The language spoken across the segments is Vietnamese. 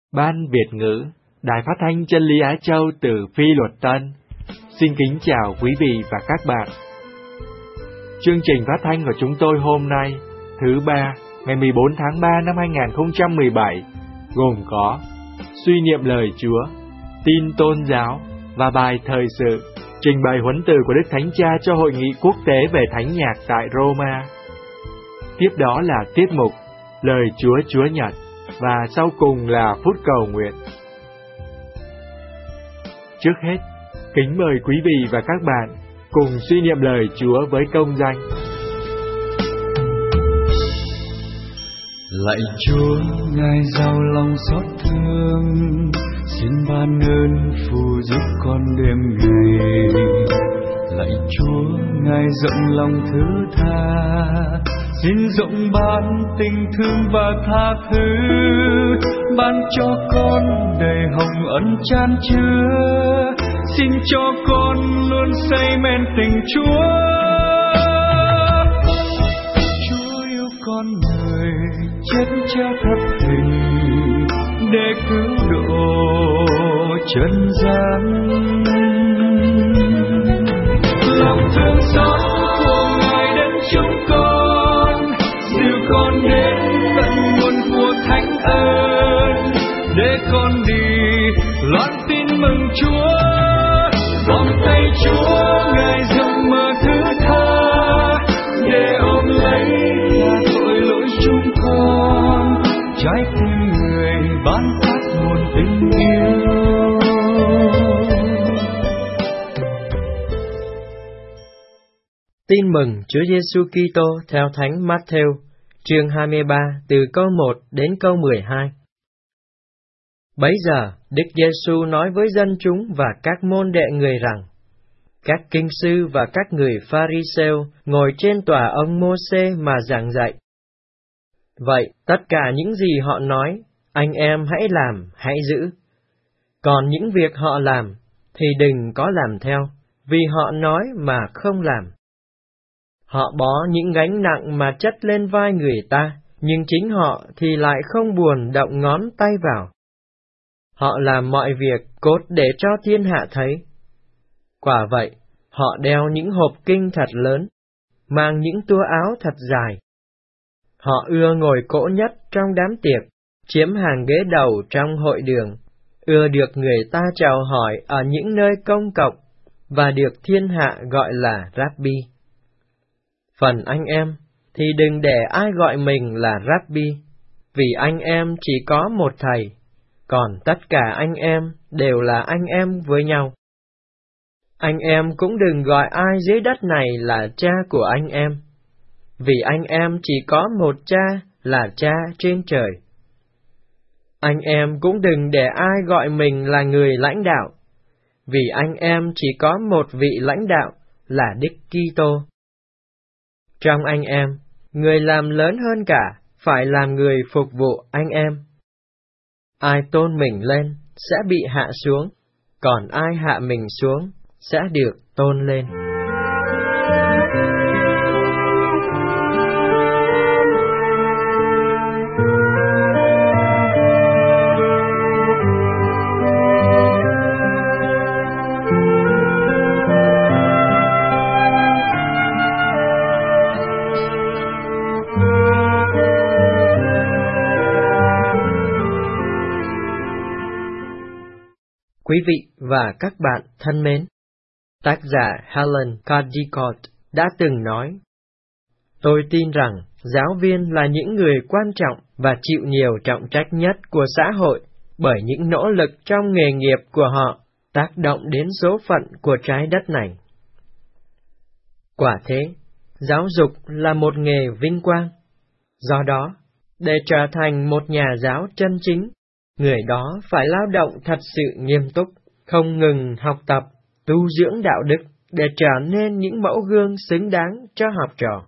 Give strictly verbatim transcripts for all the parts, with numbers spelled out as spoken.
Ban Việt ngữ, Đài Phát thanh Chân lý Á Châu từ Phi Luật Tân. Xin kính chào quý vị và các bạn. Chương trình phát thanh của chúng tôi hôm nay, thứ ba, ngày mười bốn tháng ba năm hai nghìn không trăm mười bảy, gồm có suy niệm lời Chúa, tin tôn giáo và bài thời sự, trình bày huấn từ của Đức Thánh Cha cho Hội nghị quốc tế về Thánh nhạc tại Roma. Tiếp đó là tiết mục Lời Chúa Chúa Nhật, và sau cùng là phút cầu nguyện. Trước hết, kính mời quý vị và các bạn cùng suy niệm lời Chúa với công danh. Lạy Chúa, Ngài giàu lòng xót thương, xin ban ơn phù giúp con đêm ngày. Lạy Chúa, Ngài rộng lòng thứ tha, xin rộng ban tình thương và tha thứ, ban cho con đầy hồng ân chan chứa, xin cho con luôn say men tình Chúa. Chúa yêu con người, chết treo thập hình để cứu độ trần gian. Lòng thương xót của Ngài đến chúng con, dìu con đến tận nguồn của thánh ơn, để con đi loan tin mừng Chúa. Vòng tay Chúa Ngài rộng mở thứ tha, để ôm lấy là tội lỗi chúng con, trái tim người ban phát nguồn tình yêu. Tin mừng Chúa Giêsu Kitô theo Thánh Matthew, chương hai mươi ba, từ câu một đến câu mười hai. Bấy giờ, Đức Giêsu nói với dân chúng và các môn đệ người rằng: các kinh sư và các người Pha-ri-sêu ngồi trên tòa ông Mô-sê mà giảng dạy. Vậy, tất cả những gì họ nói, anh em hãy làm, hãy giữ. Còn những việc họ làm, thì đừng có làm theo, vì họ nói mà không làm. Họ bó những gánh nặng mà chất lên vai người ta, nhưng chính họ thì lại không buồn động ngón tay vào. Họ làm mọi việc cốt để cho thiên hạ thấy. Quả vậy, họ đeo những hộp kinh thật lớn, mang những tua áo thật dài. Họ ưa ngồi cỗ nhất trong đám tiệc, chiếm hàng ghế đầu trong hội đường, ưa được người ta chào hỏi ở những nơi công cộng, và được thiên hạ gọi là Rabbi. Phần anh em, thì đừng để ai gọi mình là Rabbi, vì anh em chỉ có một thầy, còn tất cả anh em đều là anh em với nhau. Anh em cũng đừng gọi ai dưới đất này là cha của anh em, vì anh em chỉ có một cha là cha trên trời. Anh em cũng đừng để ai gọi mình là người lãnh đạo, vì anh em chỉ có một vị lãnh đạo là Đức Kitô. Trong anh em, người làm lớn hơn cả phải làm người phục vụ anh em. Ai tôn mình lên sẽ bị hạ xuống, còn ai hạ mình xuống sẽ được tôn lên. Quý vị và các bạn thân mến, tác giả Helen Caldicott đã từng nói: tôi tin rằng giáo viên là những người quan trọng và chịu nhiều trọng trách nhất của xã hội, bởi những nỗ lực trong nghề nghiệp của họ tác động đến số phận của trái đất này. Quả thế, giáo dục là một nghề vinh quang. Do đó, để trở thành một nhà giáo chân chính, người đó phải lao động thật sự nghiêm túc, không ngừng học tập, tu dưỡng đạo đức để trở nên những mẫu gương xứng đáng cho học trò.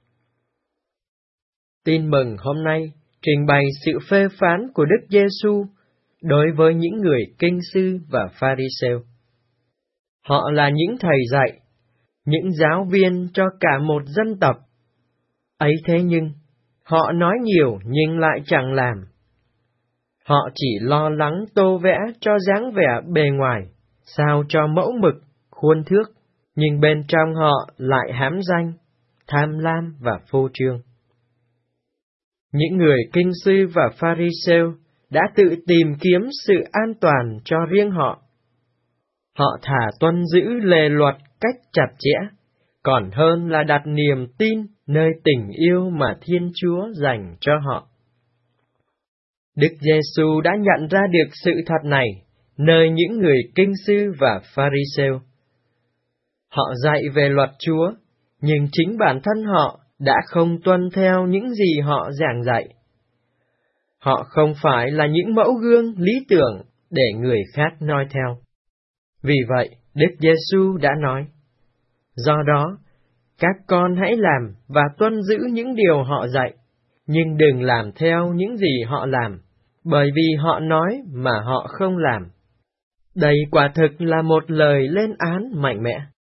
Tin mừng hôm nay trình bày sự phê phán của Đức Giêsu đối với những người kinh sư và Pha-ri-sêu. Họ là những thầy dạy, những giáo viên cho cả một dân tộc. Ấy thế nhưng, họ nói nhiều nhưng lại chẳng làm. Họ chỉ lo lắng tô vẽ cho dáng vẻ bề ngoài, sao cho mẫu mực, khuôn thước, nhưng bên trong họ lại hám danh, tham lam và phô trương. Những người kinh sư và Pharisêu đã tự tìm kiếm sự an toàn cho riêng họ. Họ thà tuân giữ lề luật cách chặt chẽ, còn hơn là đặt niềm tin nơi tình yêu mà Thiên Chúa dành cho họ. Đức Giêsu đã nhận ra được sự thật này nơi những người kinh sư và Pharisêu. Họ dạy về luật Chúa, nhưng chính bản thân họ đã không tuân theo những gì họ giảng dạy. Họ không phải là những mẫu gương lý tưởng để người khác noi theo. Vì vậy, Đức Giêsu đã nói, do đó, các con hãy làm và tuân giữ những điều họ dạy, nhưng đừng làm theo những gì họ làm, bởi vì họ nói mà họ không làm. Đây quả thực là một lời lên án mạnh mẽ.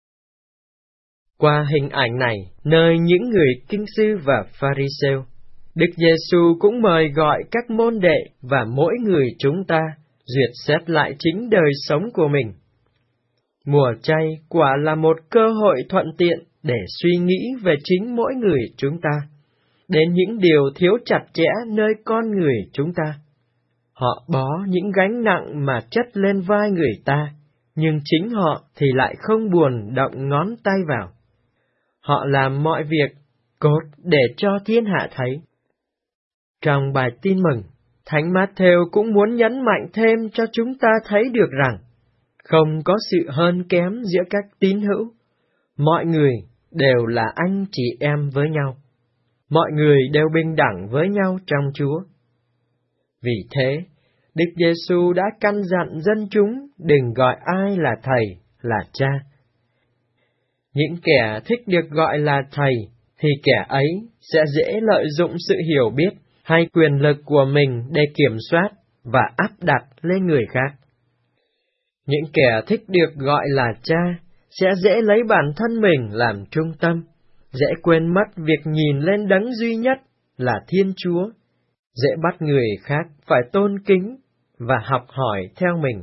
Qua hình ảnh này, nơi những người kinh sư và Pharisêu, Đức Giêsu cũng mời gọi các môn đệ và mỗi người chúng ta duyệt xét lại chính đời sống của mình. Mùa chay quả là một cơ hội thuận tiện để suy nghĩ về chính mỗi người chúng ta, đến những điều thiếu chặt chẽ nơi con người chúng ta. Họ bó những gánh nặng mà chất lên vai người ta, nhưng chính họ thì lại không buồn động ngón tay vào. Họ làm mọi việc cốt để cho thiên hạ thấy. Trong bài tin mừng, Thánh Mát-thêu cũng muốn nhấn mạnh thêm cho chúng ta thấy được rằng, không có sự hơn kém giữa các tín hữu. Mọi người đều là anh chị em với nhau. Mọi người đều bình đẳng với nhau trong Chúa. Vì thế, Đức Giêsu đã căn dặn dân chúng đừng gọi ai là thầy, là cha. Những kẻ thích được gọi là thầy, thì kẻ ấy sẽ dễ lợi dụng sự hiểu biết hay quyền lực của mình để kiểm soát và áp đặt lên người khác. Những kẻ thích được gọi là cha sẽ dễ lấy bản thân mình làm trung tâm, dễ quên mất việc nhìn lên đấng duy nhất là Thiên Chúa, dễ bắt người khác phải tôn kính và học hỏi theo mình.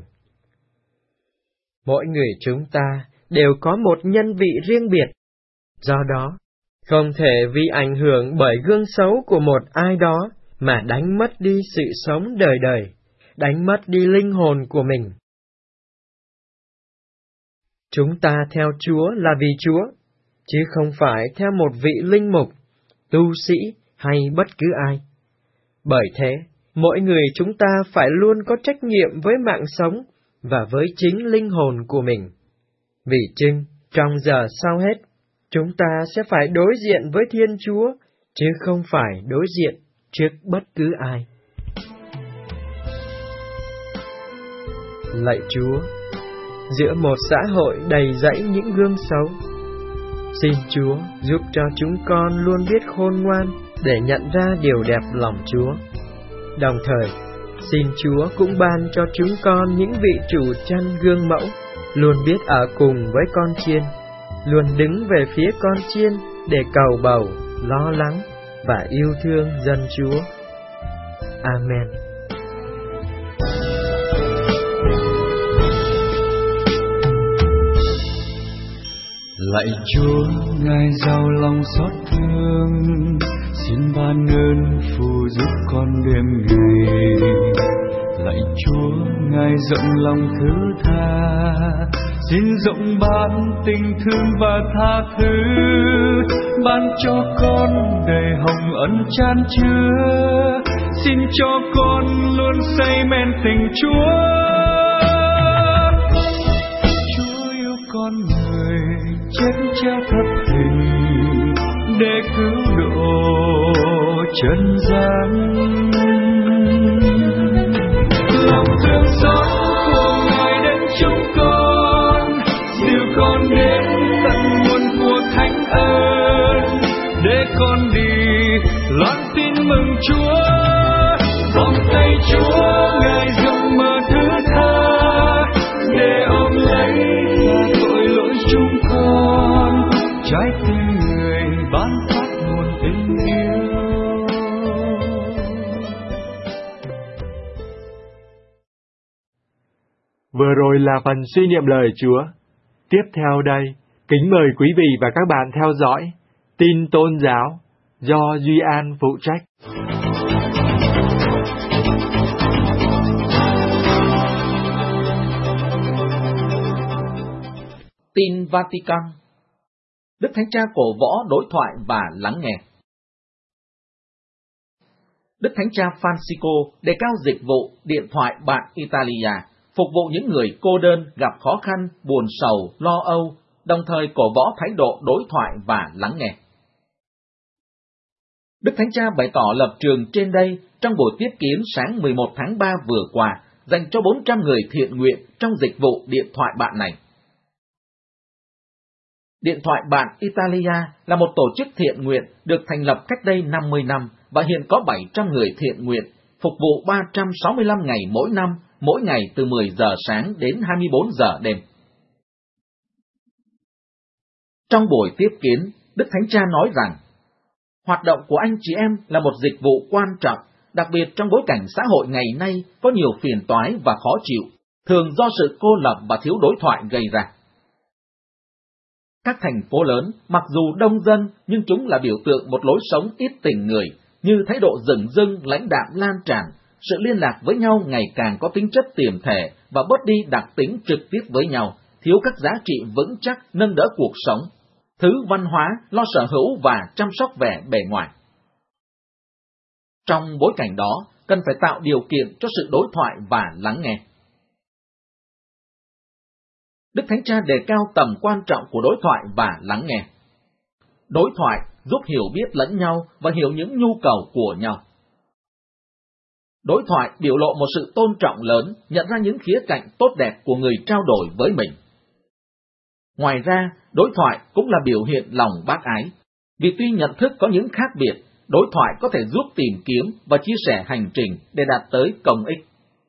Mỗi người chúng ta đều có một nhân vị riêng biệt, do đó, không thể vì ảnh hưởng bởi gương xấu của một ai đó mà đánh mất đi sự sống đời đời, đánh mất đi linh hồn của mình. Chúng ta theo Chúa là vì Chúa, chứ không phải theo một vị linh mục, tu sĩ hay bất cứ ai. Bởi thế, mỗi người chúng ta phải luôn có trách nhiệm với mạng sống và với chính linh hồn của mình. Vì chừng, trong giờ sau hết, chúng ta sẽ phải đối diện với Thiên Chúa, chứ không phải đối diện trước bất cứ ai. Lạy Chúa, giữa một xã hội đầy rẫy những gương xấu, xin Chúa giúp cho chúng con luôn biết khôn ngoan để nhận ra điều đẹp lòng Chúa. Đồng thời, xin Chúa cũng ban cho chúng con những vị chủ chăn gương mẫu, luôn biết ở cùng với con chiên, luôn đứng về phía con chiên để cầu bầu, lo lắng và yêu thương dân Chúa. Amen. Lạy Chúa, Ngài giàu lòng xót thương, xin ban ơn phù giúp con đêm ngày. Lạy Chúa, Ngài rộng lòng thứ tha, xin rộng ban tình thương và tha thứ, ban cho con đầy hồng ân chan chứa, xin cho con luôn say men tình Chúa. Chúa yêu con người chết treo thất hình để cứu độ trần gian. Lòng thương xót của Ngài đến chúng con, dìu con đến tận nguồn của thánh ơn, để con đi loan tin mừng Chúa. Vòng tay Chúa Ngài rộng mở thứ tha, để ôm lấy tội lỗi chúng con, trái tim người ban phát nguồn tình yêu. Vừa rồi là phần suy niệm lời Chúa. Tiếp theo đây, kính mời quý vị và các bạn theo dõi Tin Tôn Giáo do Duy An phụ trách. Tin Vatican. Đức Thánh Cha cổ võ đối thoại và lắng nghe. Đức Thánh Cha Francisco đề cao dịch vụ điện thoại bạn Italia, phục vụ những người cô đơn, gặp khó khăn, buồn sầu, lo âu, đồng thời cổ võ thái độ đối thoại và lắng nghe. Đức Thánh Cha bày tỏ lập trường trên đây trong buổi tiếp kiến sáng mười một tháng ba vừa qua dành cho bốn trăm người thiện nguyện trong dịch vụ điện thoại bạn này. Điện thoại bạn Italia là một tổ chức thiện nguyện được thành lập cách đây năm mươi năm và hiện có bảy trăm người thiện nguyện, phục vụ ba trăm sáu mươi lăm ngày mỗi năm, mỗi ngày từ mười giờ sáng đến hai mươi bốn giờ đêm. Trong buổi tiếp kiến, Đức Thánh Cha nói rằng, hoạt động của anh chị em là một dịch vụ quan trọng, đặc biệt trong bối cảnh xã hội ngày nay có nhiều phiền toái và khó chịu, thường do sự cô lập và thiếu đối thoại gây ra. Các thành phố lớn, mặc dù đông dân, nhưng chúng là biểu tượng một lối sống ít tình người, như thái độ dửng dưng, lãnh đạm lan tràn, sự liên lạc với nhau ngày càng có tính chất tiềm thể và bớt đi đặc tính trực tiếp với nhau, thiếu các giá trị vững chắc nâng đỡ cuộc sống, thứ văn hóa, lo sở hữu và chăm sóc vẻ bề ngoài. Trong bối cảnh đó, cần phải tạo điều kiện cho sự đối thoại và lắng nghe. Đức Thánh Cha đề cao tầm quan trọng của đối thoại và lắng nghe. Đối thoại giúp hiểu biết lẫn nhau và hiểu những nhu cầu của nhau. Đối thoại biểu lộ một sự tôn trọng lớn, nhận ra những khía cạnh tốt đẹp của người trao đổi với mình. Ngoài ra, đối thoại cũng là biểu hiện lòng bác ái, vì tuy nhận thức có những khác biệt, đối thoại có thể giúp tìm kiếm và chia sẻ hành trình để đạt tới công ích.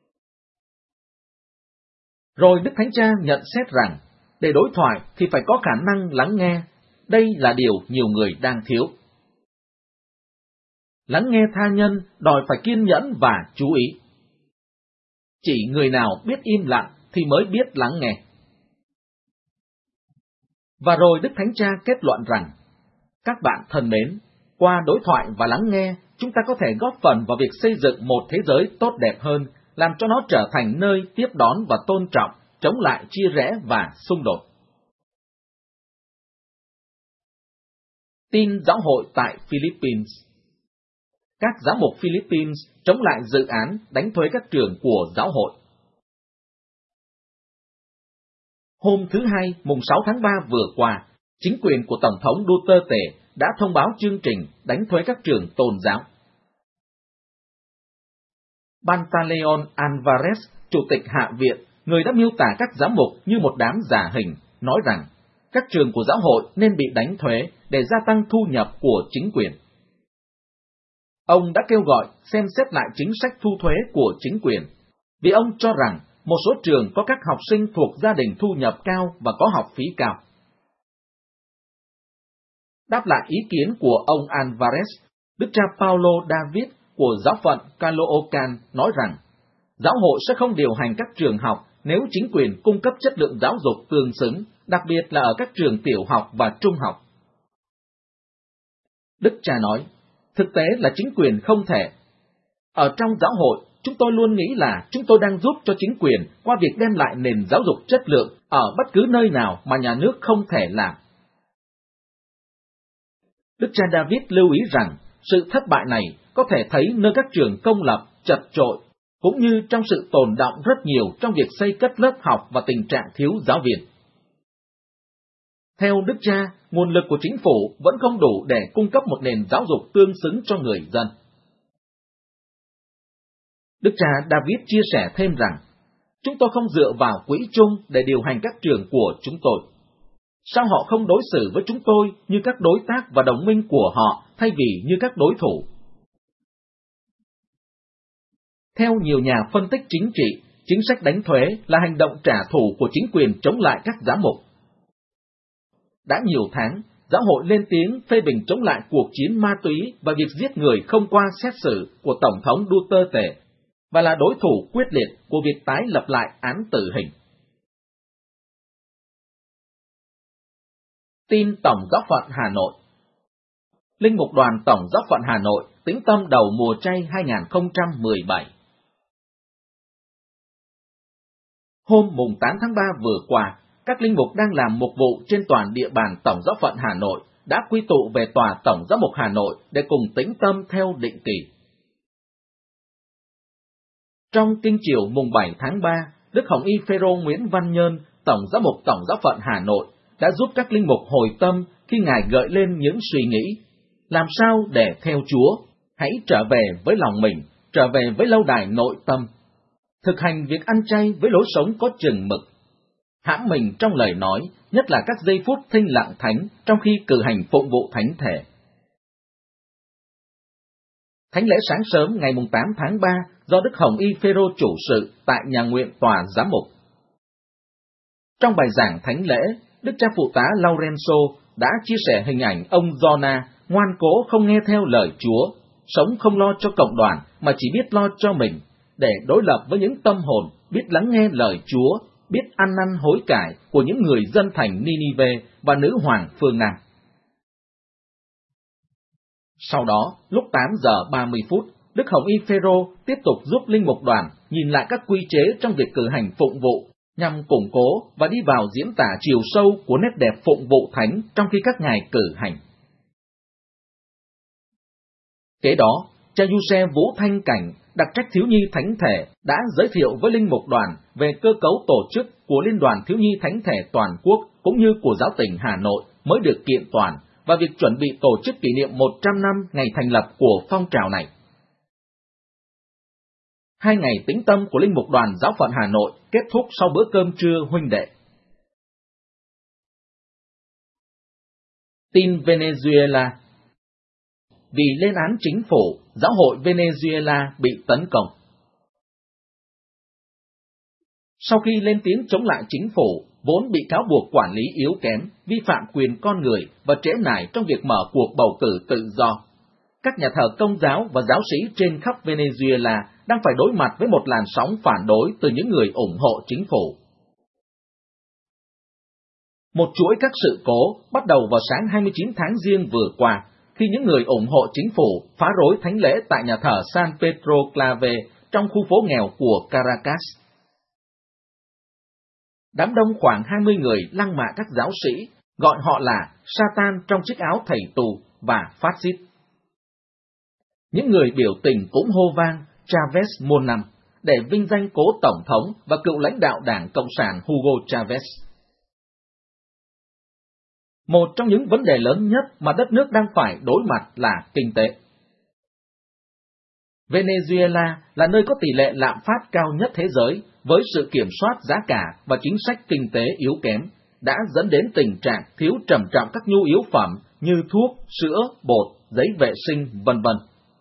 Rồi Đức Thánh Cha nhận xét rằng, để đối thoại thì phải có khả năng lắng nghe, đây là điều nhiều người đang thiếu. Lắng nghe tha nhân đòi phải kiên nhẫn và chú ý. Chỉ người nào biết im lặng thì mới biết lắng nghe. Và rồi Đức Thánh Cha kết luận rằng, các bạn thân mến, qua đối thoại và lắng nghe, chúng ta có thể góp phần vào việc xây dựng một thế giới tốt đẹp hơn, làm cho nó trở thành nơi tiếp đón và tôn trọng, chống lại chia rẽ và xung đột. Tin giáo hội tại Philippines. Các giám mục Philippines chống lại dự án đánh thuế các trường của giáo hội. Hôm thứ Hai, mùng sáu tháng ba vừa qua, chính quyền của Tổng thống Duterte đã thông báo chương trình đánh thuế các trường tôn giáo. Pantaleon Alvarez, Chủ tịch Hạ viện, người đã miêu tả các giám mục như một đám giả hình, nói rằng các trường của giáo hội nên bị đánh thuế để gia tăng thu nhập của chính quyền. Ông đã kêu gọi xem xét lại chính sách thu thuế của chính quyền, vì ông cho rằng một số trường có các học sinh thuộc gia đình thu nhập cao và có học phí cao. Đáp lại ý kiến của ông Alvarez, Đức cha Paulo David của giáo phận Caloocan nói rằng, giáo hội sẽ không điều hành các trường học nếu chính quyền cung cấp chất lượng giáo dục tương xứng, đặc biệt là ở các trường tiểu học và trung học. Đức cha nói, thực tế là chính quyền không thể. Ở trong giáo hội, chúng tôi luôn nghĩ là chúng tôi đang giúp cho chính quyền qua việc đem lại nền giáo dục chất lượng ở bất cứ nơi nào mà nhà nước không thể làm. Đức cha David lưu ý rằng, sự thất bại này có thể thấy nơi các trường công lập chật chội, cũng như trong sự tồn đọng rất nhiều trong việc xây cất lớp học và tình trạng thiếu giáo viên. Theo Đức cha, nguồn lực của chính phủ vẫn không đủ để cung cấp một nền giáo dục tương xứng cho người dân. Đức cha David chia sẻ thêm rằng, chúng tôi không dựa vào quỹ chung để điều hành các trường của chúng tôi. Sao họ không đối xử với chúng tôi như các đối tác và đồng minh của họ thay vì như các đối thủ? Theo nhiều nhà phân tích chính trị, chính sách đánh thuế là hành động trả thù của chính quyền chống lại các giám mục. Đã nhiều tháng, giáo hội lên tiếng phê bình chống lại cuộc chiến ma túy và việc giết người không qua xét xử của Tổng thống Duterte, và là đối thủ quyết liệt của việc tái lập lại án tử hình. Tin Tổng Giáo phận Hà Nội. Linh mục đoàn Tổng Giáo phận Hà Nội tĩnh tâm đầu mùa chay hai không một bảy. Hôm mùng tám tháng ba vừa qua, các linh mục đang làm mục vụ trên toàn địa bàn Tổng Giáo phận Hà Nội đã quy tụ về tòa Tổng Giám mục Hà Nội để cùng tĩnh tâm theo định kỳ. Trong kinh chiều mùng bảy tháng ba, Đức Hồng Y Phêrô Nguyễn Văn Nhơn, Tổng Giám mục Tổng Giáo phận Hà Nội, đã giúp các linh mục hồi tâm khi Ngài gợi lên những suy nghĩ, làm sao để theo Chúa, hãy trở về với lòng mình, trở về với lâu đài nội tâm, thực hành việc ăn chay với lối sống có chừng mực, hãm mình trong lời nói, nhất là các giây phút thinh lặng thánh trong khi cử hành phụng vụ thánh thể. Thánh lễ sáng sớm ngày tám tháng ba do Đức Hồng Y Phêrô chủ sự tại nhà nguyện tòa giám mục. Trong bài giảng thánh lễ, Đức cha phụ tá Laurenzo đã chia sẻ hình ảnh ông Jonah ngoan cố không nghe theo lời Chúa, sống không lo cho cộng đoàn mà chỉ biết lo cho mình, để đối lập với những tâm hồn biết lắng nghe lời Chúa, biết ăn năn hối cải của những người dân thành Ninive và nữ hoàng phương Nam. Sau đó, lúc tám giờ ba mươi phút, Đức Hồng Y Phêrô tiếp tục giúp linh mục đoàn nhìn lại các quy chế trong việc cử hành phụng vụ, nhằm củng cố và đi vào diễn tả chiều sâu của nét đẹp phụng vụ thánh trong khi các ngài cử hành. Kế đó, cha Giuse Vũ Thanh Cảnh, đặc trách thiếu nhi thánh thể, đã giới thiệu với linh mục đoàn về cơ cấu tổ chức của Liên đoàn Thiếu nhi Thánh thể toàn quốc cũng như của giáo tỉnh Hà Nội mới được kiện toàn và việc chuẩn bị tổ chức kỷ niệm một trăm năm ngày thành lập của phong trào này. Hai ngày tĩnh tâm của linh mục đoàn giáo phận Hà Nội kết thúc sau bữa cơm trưa huynh đệ. Tin Venezuela. Vì lên án chính phủ, giáo hội Venezuela bị tấn công. Sau khi lên tiếng chống lại chính phủ, vốn bị cáo buộc quản lý yếu kém, vi phạm quyền con người và trễ nải trong việc mở cuộc bầu cử tự do, các nhà thờ Công giáo và giáo sĩ trên khắp Venezuela đang phải đối mặt với một làn sóng phản đối từ những người ủng hộ chính phủ. Một chuỗi các sự cố bắt đầu vào sáng hai mươi chín tháng Giêng vừa qua, khi những người ủng hộ chính phủ phá rối thánh lễ tại nhà thờ San Pedro Clave trong khu phố nghèo của Caracas. Đám đông khoảng hai mươi người lăng mạ các giáo sĩ, gọi họ là Satan trong chiếc áo thầy tù và phát xít. Những người biểu tình cũng hô vang Chavez muôn năm để vinh danh cố Tổng thống và cựu lãnh đạo Đảng Cộng sản Hugo Chavez. Một trong những vấn đề lớn nhất mà đất nước đang phải đối mặt là kinh tế. Venezuela là nơi có tỷ lệ lạm phát cao nhất thế giới, với sự kiểm soát giá cả và chính sách kinh tế yếu kém, đã dẫn đến tình trạng thiếu trầm trọng các nhu yếu phẩm như thuốc, sữa, bột, giấy vệ sinh, vân vân.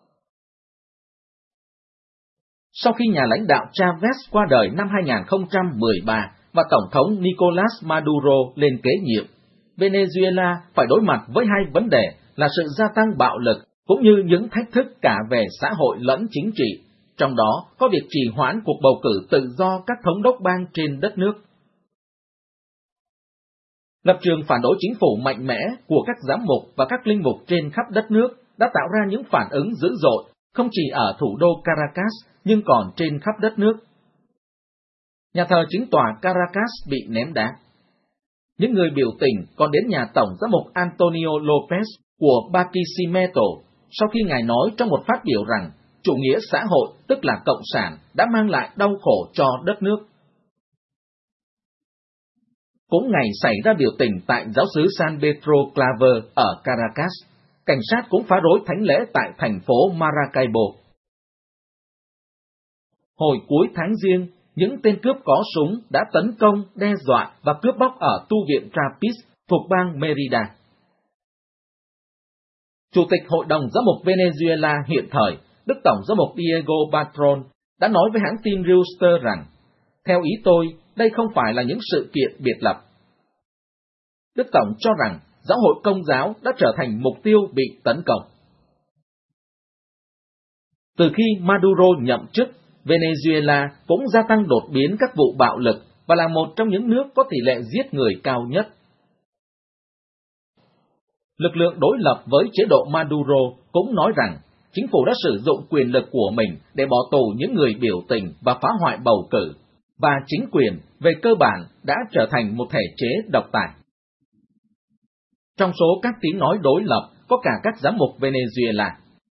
Sau khi nhà lãnh đạo Chavez qua đời năm hai không một ba và Tổng thống Nicolas Maduro lên kế nhiệm, Venezuela phải đối mặt với hai vấn đề là sự gia tăng bạo lực cũng như những thách thức cả về xã hội lẫn chính trị, trong đó có việc trì hoãn cuộc bầu cử tự do các thống đốc bang trên đất nước. Lập trường phản đối chính phủ mạnh mẽ của các giám mục và các linh mục trên khắp đất nước đã tạo ra những phản ứng dữ dội, không chỉ ở thủ đô Caracas, nhưng còn trên khắp đất nước. Nhà thờ chính tòa Caracas bị ném đá. Những người biểu tình còn đến nhà Tổng giám mục Antonio Lopez của Barquisimeto sau khi ngài nói trong một phát biểu rằng chủ nghĩa xã hội, tức là cộng sản, đã mang lại đau khổ cho đất nước. Cũng ngày xảy ra biểu tình tại giáo xứ San Pedro Claver ở Caracas, cảnh sát cũng phá rối thánh lễ tại thành phố Maracaibo. Hồi cuối tháng Giêng, những tên cướp có súng đã tấn công, đe dọa và cướp bóc ở tu viện Trapiz thuộc bang Merida. Chủ tịch Hội đồng Giám mục Venezuela hiện thời, Đức Tổng Giám mục Diego Patron, đã nói với hãng tin Reuters rằng, theo ý tôi, đây không phải là những sự kiện biệt lập. Đức Tổng cho rằng giáo hội Công giáo đã trở thành mục tiêu bị tấn công. Từ khi Maduro nhậm chức, Venezuela cũng gia tăng đột biến các vụ bạo lực và là một trong những nước có tỷ lệ giết người cao nhất. Lực lượng đối lập với chế độ Maduro cũng nói rằng chính phủ đã sử dụng quyền lực của mình để bỏ tù những người biểu tình và phá hoại bầu cử, và chính quyền về cơ bản đã trở thành một thể chế độc tài. Trong số các tiếng nói đối lập có cả các giám mục Venezuela.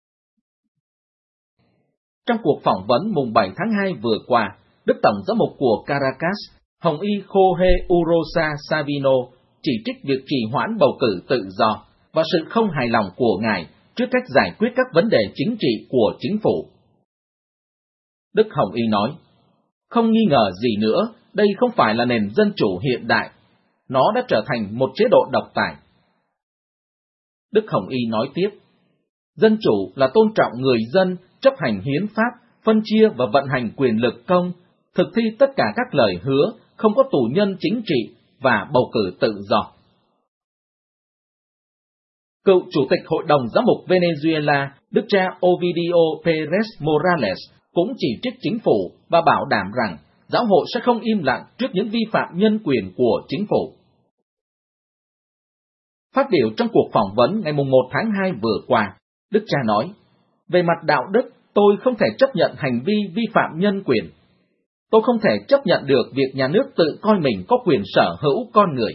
Trong cuộc phỏng vấn mùng bảy tháng hai vừa qua, Đức Tổng giám mục của Caracas, Hồng y Jorge Urosa Savino, chỉ trích việc trì hoãn bầu cử tự do và sự không hài lòng của ngài trước cách giải quyết các vấn đề chính trị của chính phủ. Đức Hồng y nói, không nghi ngờ gì nữa, đây không phải là nền dân chủ hiện đại, nó đã trở thành một chế độ độc tài. Đức Hồng y nói tiếp, dân chủ là tôn trọng người dân, chấp hành hiến pháp, phân chia và vận hành quyền lực công, thực thi tất cả các lời hứa, không có tù nhân chính trị và bầu cử tự do. Cựu Chủ tịch Hội đồng Giám mục Venezuela, Đức cha Ovidio Pérez Morales, cũng chỉ trích chính phủ và bảo đảm rằng giáo hội sẽ không im lặng trước những vi phạm nhân quyền của chính phủ. Phát biểu trong cuộc phỏng vấn ngày một tháng hai vừa qua, Đức cha nói, về mặt đạo đức, tôi không thể chấp nhận hành vi vi phạm nhân quyền. Tôi không thể chấp nhận được việc nhà nước tự coi mình có quyền sở hữu con người.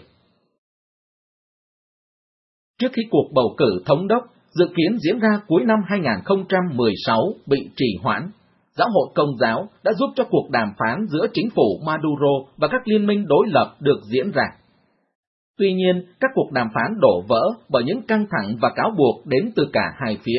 Trước khi cuộc bầu cử thống đốc dự kiến diễn ra cuối năm hai nghìn không trăm mười sáu bị trì hoãn, Giáo hội Công giáo đã giúp cho cuộc đàm phán giữa chính phủ Maduro và các liên minh đối lập được diễn ra. Tuy nhiên, các cuộc đàm phán đổ vỡ bởi những căng thẳng và cáo buộc đến từ cả hai phía.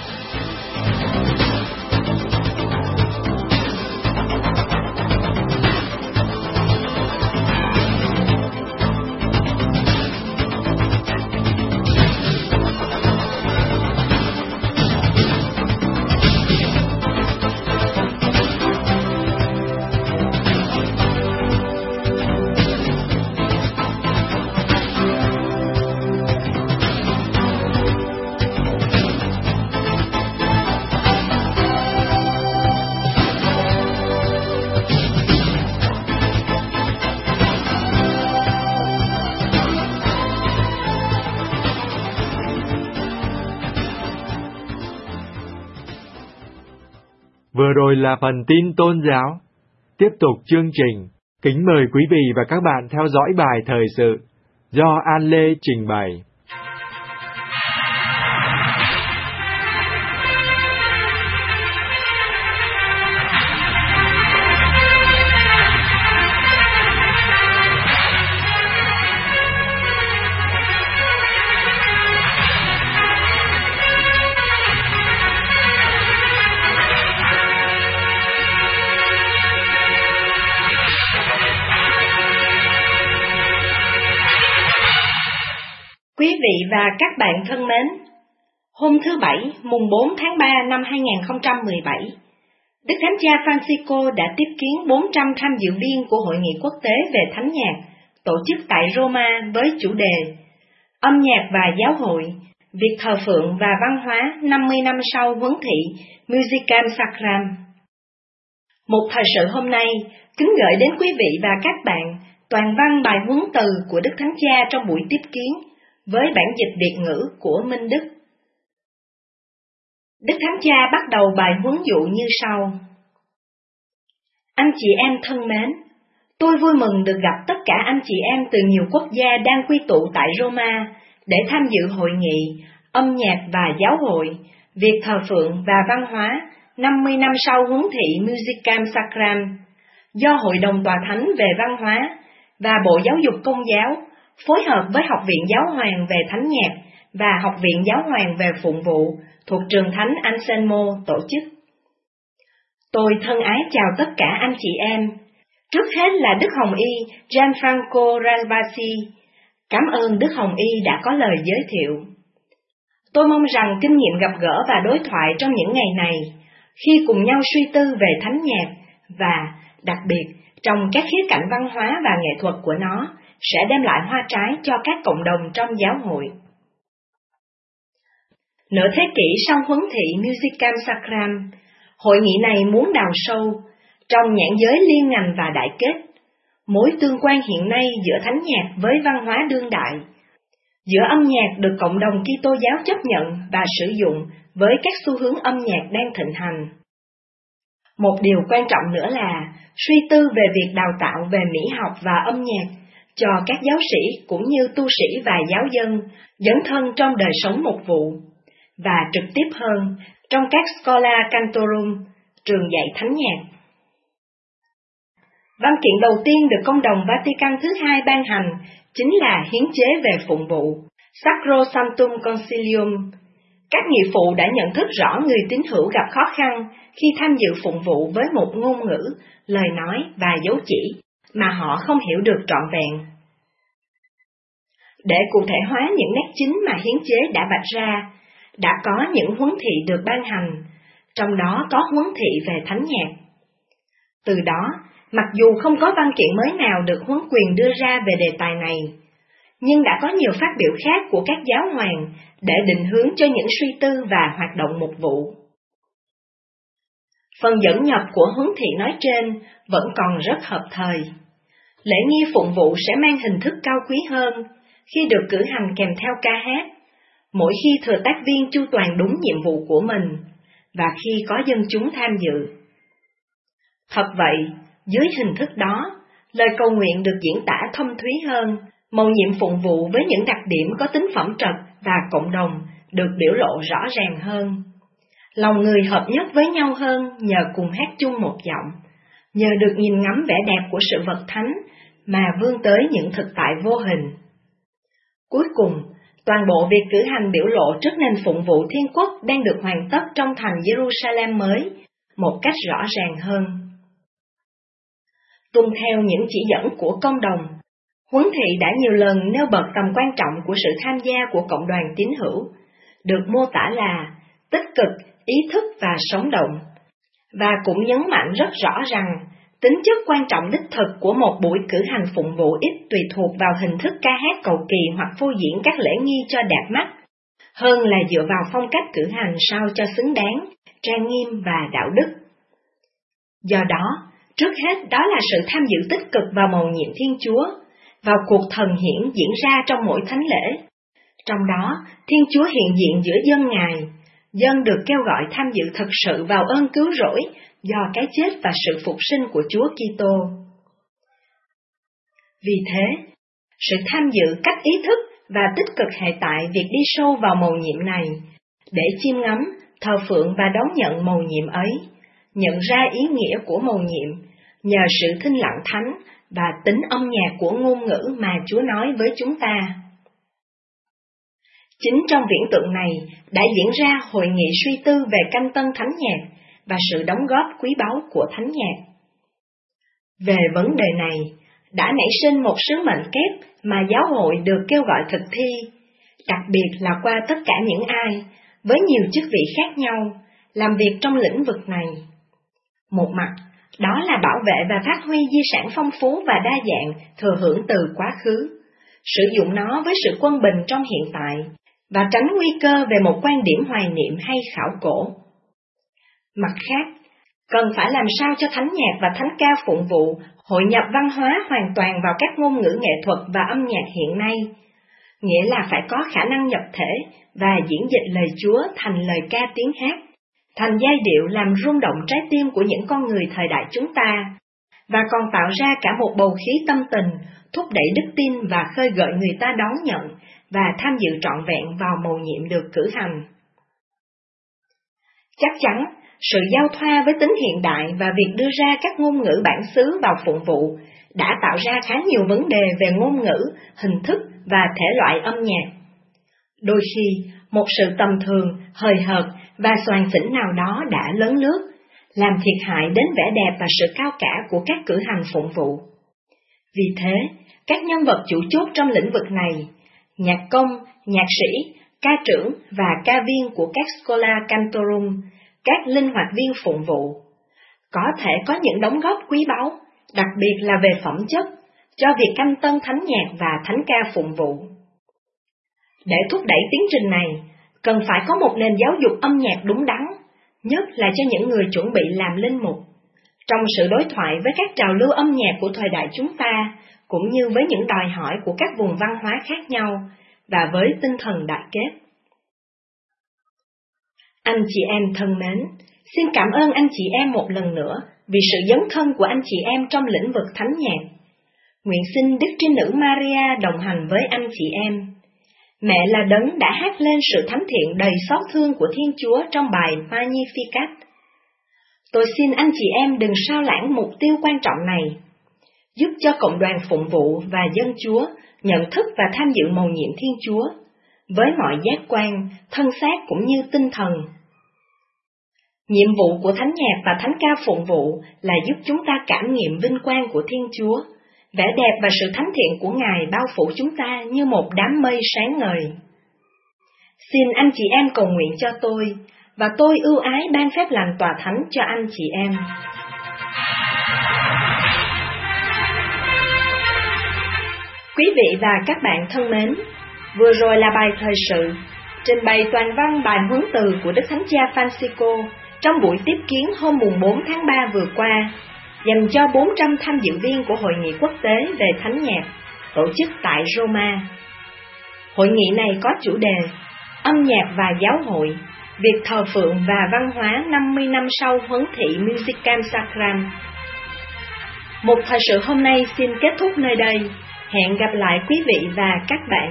Vừa rồi là phần tin tôn giáo. Tiếp tục chương trình, kính mời quý vị và các bạn theo dõi bài thời sự do An Lê trình bày. Quý vị và các bạn thân mến, hôm thứ Bảy, mùng bốn tháng ba năm hai nghìn không trăm mười bảy, Đức Thánh Cha Francisco đã tiếp kiến bốn trăm tham dự viên của Hội nghị quốc tế về thánh nhạc, tổ chức tại Roma với chủ đề Âm nhạc và giáo hội, việc thờ phượng và văn hóa năm mươi năm sau huấn thị Musicam Sacram. Một thời sự hôm nay kính gửi đến quý vị và các bạn toàn văn bài huấn từ của Đức Thánh Cha trong buổi tiếp kiến, với bản dịch Việt ngữ của Minh Đức. Đức Thánh Cha bắt đầu bài huấn dụ như sau. Anh chị em thân mến, tôi vui mừng được gặp tất cả anh chị em từ nhiều quốc gia đang quy tụ tại Roma để tham dự hội nghị Âm nhạc và giáo hội, việc thờ phượng và văn hóa năm mươi năm sau huấn thị Musicam Sacram do Hội đồng Tòa Thánh về Văn hóa và Bộ Giáo dục Công giáo phối hợp với Học viện Giáo hoàng về Thánh nhạc và Học viện Giáo hoàng về Phụng vụ thuộc Trường Thánh Anselmo tổ chức. Tôi thân ái chào tất cả anh chị em. Trước hết là Đức Hồng Y Gianfranco Ravasi. Cảm ơn Đức Hồng Y đã có lời giới thiệu. Tôi mong rằng kinh nghiệm gặp gỡ và đối thoại trong những ngày này, khi cùng nhau suy tư về thánh nhạc và, đặc biệt, trong các khía cạnh văn hóa và nghệ thuật của nó, sẽ đem lại hoa trái cho các cộng đồng trong giáo hội. Nửa thế kỷ sau huấn thị Musicam Sacram, Hội nghị này muốn đào sâu trong nhãn giới liên ngành và đại kết, mối tương quan hiện nay giữa thánh nhạc với văn hóa đương đại, giữa âm nhạc được cộng đồng Kitô giáo chấp nhận và sử dụng với các xu hướng âm nhạc đang thịnh hành. Một điều quan trọng nữa là suy tư về việc đào tạo về mỹ học và âm nhạc cho các giáo sĩ cũng như tu sĩ và giáo dân dấn thân trong đời sống mục vụ, và trực tiếp hơn trong các Schola Cantorum, trường dạy thánh nhạc. Văn kiện đầu tiên được Công đồng Vatican thứ hai ban hành chính là hiến chế về phụng vụ, Sacrosanctum Concilium. Các nghị phụ đã nhận thức rõ người tín hữu gặp khó khăn khi tham dự phụng vụ với một ngôn ngữ, lời nói và dấu chỉ mà họ không hiểu được trọn vẹn. Để cụ thể hóa những nét chính mà hiến chế đã vạch ra, đã có những huấn thị được ban hành, trong đó có huấn thị về thánh nhạc. Từ đó, mặc dù không có văn kiện mới nào được huấn quyền đưa ra về đề tài này, nhưng đã có nhiều phát biểu khác của các giáo hoàng để định hướng cho những suy tư và hoạt động mục vụ. Phần dẫn nhập của huấn thị nói trên vẫn còn rất hợp thời. Lễ nghi phụng vụ sẽ mang hình thức cao quý hơn khi được cử hành kèm theo ca hát, mỗi khi thừa tác viên chu toàn đúng nhiệm vụ của mình, và khi có dân chúng tham dự. Thật vậy, dưới hình thức đó, lời cầu nguyện được diễn tả thâm thúy hơn, mầu nhiệm phụng vụ với những đặc điểm có tính phẩm trật và cộng đồng được biểu lộ rõ ràng hơn. Lòng người hợp nhất với nhau hơn nhờ cùng hát chung một giọng, nhờ được nhìn ngắm vẻ đẹp của sự vật thánh mà vươn tới những thực tại vô hình. Cuối cùng, toàn bộ việc cử hành biểu lộ trước nền phụng vụ thiên quốc đang được hoàn tất trong thành Jerusalem mới, một cách rõ ràng hơn. Tuân theo những chỉ dẫn của Công đồng, huấn thị đã nhiều lần nêu bật tầm quan trọng của sự tham gia của cộng đoàn tín hữu, được mô tả là tích cực, ý thức và sống động, và cũng nhấn mạnh rất rõ rằng tính chất quan trọng đích thực của một buổi cử hành phụng vụ ít tùy thuộc vào hình thức ca hát cầu kỳ hoặc phô diễn các lễ nghi cho đẹp mắt, hơn là dựa vào phong cách cử hành sao cho xứng đáng, trang nghiêm và đạo đức. Do đó, trước hết đó là sự tham dự tích cực vào mầu nhiệm Thiên Chúa, vào cuộc thần hiển diễn ra trong mỗi thánh lễ. Trong đó, Thiên Chúa hiện diện giữa dân Ngài, dân được kêu gọi tham dự thực sự vào ơn cứu rỗi do cái chết và sự phục sinh của Chúa Kitô. Vì thế, sự tham dự cách ý thức và tích cực hệ tại việc đi sâu vào mầu nhiệm này, để chiêm ngắm, thờ phượng và đón nhận mầu nhiệm ấy, nhận ra ý nghĩa của mầu nhiệm, nhờ sự thinh lặng thánh và tính âm nhạc của ngôn ngữ mà Chúa nói với chúng ta. Chính trong viễn tượng này đã diễn ra hội nghị suy tư về canh tân thánh nhạc và sự đóng góp quý báu của thánh nhạc. Về vấn đề này, đã nảy sinh một sứ mệnh kép mà giáo hội được kêu gọi thực thi, đặc biệt là qua tất cả những ai, với nhiều chức vị khác nhau, làm việc trong lĩnh vực này. Một mặt, đó là bảo vệ và phát huy di sản phong phú và đa dạng thừa hưởng từ quá khứ, sử dụng nó với sự quân bình trong hiện tại, và tránh nguy cơ về một quan điểm hoài niệm hay khảo cổ. Mặt khác, cần phải làm sao cho thánh nhạc và thánh ca phụng vụ hội nhập văn hóa hoàn toàn vào các ngôn ngữ nghệ thuật và âm nhạc hiện nay, nghĩa là phải có khả năng nhập thể và diễn dịch lời Chúa thành lời ca tiếng hát, thành giai điệu làm rung động trái tim của những con người thời đại chúng ta, và còn tạo ra cả một bầu khí tâm tình, thúc đẩy đức tin và khơi gợi người ta đón nhận và tham dự trọn vẹn vào mầu nhiệm được cử hành. Chắc chắn, sự giao thoa với tính hiện đại và việc đưa ra các ngôn ngữ bản xứ vào phụng vụ đã tạo ra khá nhiều vấn đề về ngôn ngữ, hình thức và thể loại âm nhạc. Đôi khi, một sự tầm thường, hời hợt và xoàng xỉnh nào đó đã lấn lướt, làm thiệt hại đến vẻ đẹp và sự cao cả của các cử hành phụng vụ. Vì thế, các nhân vật chủ chốt trong lĩnh vực này, nhạc công, nhạc sĩ, ca trưởng và ca viên của các Schola Cantorum, các linh hoạt viên phụng vụ, có thể có những đóng góp quý báu, đặc biệt là về phẩm chất, cho việc canh tân thánh nhạc và thánh ca phụng vụ. Để thúc đẩy tiến trình này, cần phải có một nền giáo dục âm nhạc đúng đắn, nhất là cho những người chuẩn bị làm linh mục, trong sự đối thoại với các trào lưu âm nhạc của thời đại chúng ta, cũng như với những đòi hỏi của các vùng văn hóa khác nhau, và với tinh thần đại kết. Anh chị em thân mến, xin cảm ơn anh chị em một lần nữa vì sự dấn thân của anh chị em trong lĩnh vực thánh nhạc. Nguyện xin Đức Trinh Nữ Maria đồng hành với anh chị em. Mẹ là đấng đã hát lên sự thánh thiện đầy xót thương của Thiên Chúa trong bài Magnificat. Tôi xin anh chị em đừng sao lãng mục tiêu quan trọng này, giúp cho cộng đoàn phụng vụ và dân Chúa nhận thức và tham dự mầu nhiệm Thiên Chúa, với mọi giác quan, thân xác cũng như tinh thần. Nhiệm vụ của thánh nhạc và thánh ca phụng vụ là giúp chúng ta cảm nghiệm vinh quang của Thiên Chúa, vẻ đẹp và sự thánh thiện của Ngài bao phủ chúng ta như một đám mây sáng ngời. Xin anh chị em cầu nguyện cho tôi, và tôi ưu ái ban phép làm tòa thánh cho anh chị em. Quý vị và các bạn thân mến, vừa rồi là bài thời sự, trình bày toàn văn bài huấn từ của Đức Thánh Cha Francisco trong buổi tiếp kiến hôm mùng bốn tháng ba vừa qua, dành cho bốn trăm tham dự viên của Hội nghị quốc tế về thánh nhạc, tổ chức tại Roma. Hội nghị này có chủ đề Âm nhạc và giáo hội, việc thờ phượng và văn hóa năm mươi năm sau huấn thị Musicam Sacram. Một thời sự hôm nay xin kết thúc nơi đây. Hẹn gặp lại quý vị và các bạn.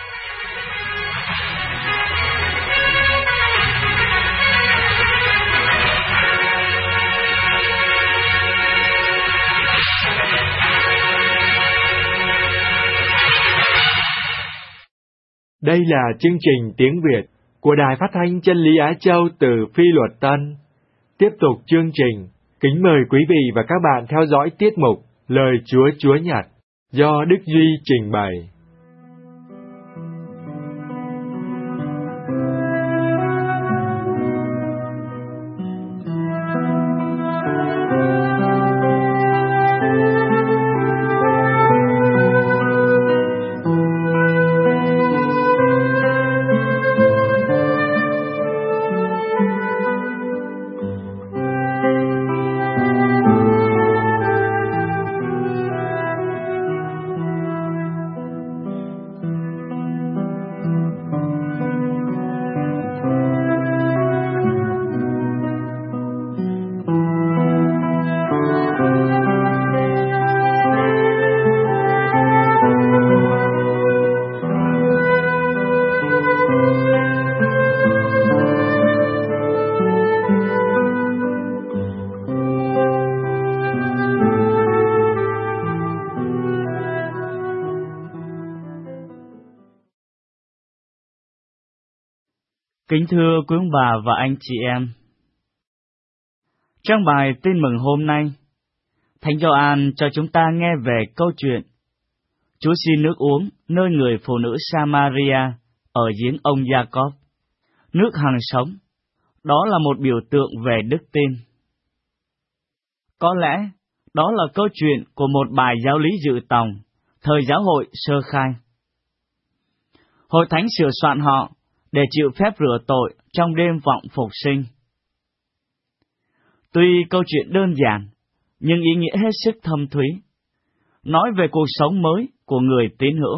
Đây là chương trình tiếng Việt của Đài Phát thanh Chân lý Á Châu từ Phi Luật Tân. Tiếp tục chương trình, kính mời quý vị và các bạn theo dõi tiết mục Lời Chúa Chúa Nhật do Đức Duy trình bày. Kính thưa quý ông bà và anh chị em, trong bài tin mừng hôm nay, Thánh Gioan cho chúng ta nghe về câu chuyện Chúa xin nước uống nơi người phụ nữ Samaria ở giếng ông Gia-cốp. Nước hằng sống, đó là một biểu tượng về đức tin. Có lẽ đó là câu chuyện của một bài giáo lý dự tòng, thời giáo hội sơ khai. Hội thánh sửa soạn họ để chịu phép rửa tội trong đêm vọng phục sinh. Tuy câu chuyện đơn giản, nhưng ý nghĩa hết sức thâm thúy, nói về cuộc sống mới của người tín hữu.